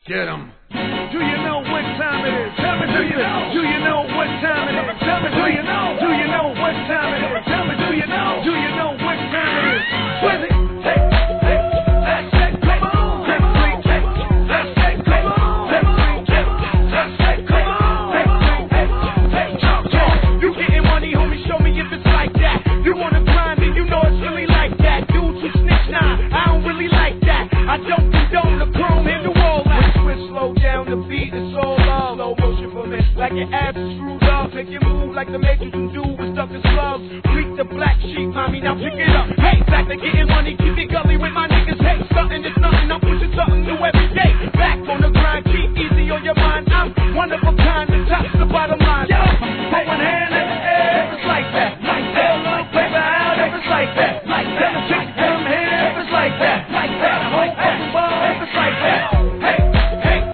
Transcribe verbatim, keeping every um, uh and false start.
Get 'em. Do you know what time it is? Tell me, do you know? Do you know what time it is? Tell me, do you know? Do you know what time it is? Tell me, do you know? Do you know what time it is? Where's it? Hey, hey, let's say, come on. Let's say, let's say, come on. Let's say, let's say, come on. Let's say, hey, talk, talk. You getting money, homie? Show me if it's like that. You wanna grind me? You know it's really like that. Dudes who snitch, nah, I don't really like that. I don't condone the chrome in the wall. Slow down the beat, it's all love. Slow motion for me, like your abs is screwed up. Make it move like the Matrix can do with stuff is slugs. Freak the black sheep, mommy, now pick it up. Hey, back to getting money.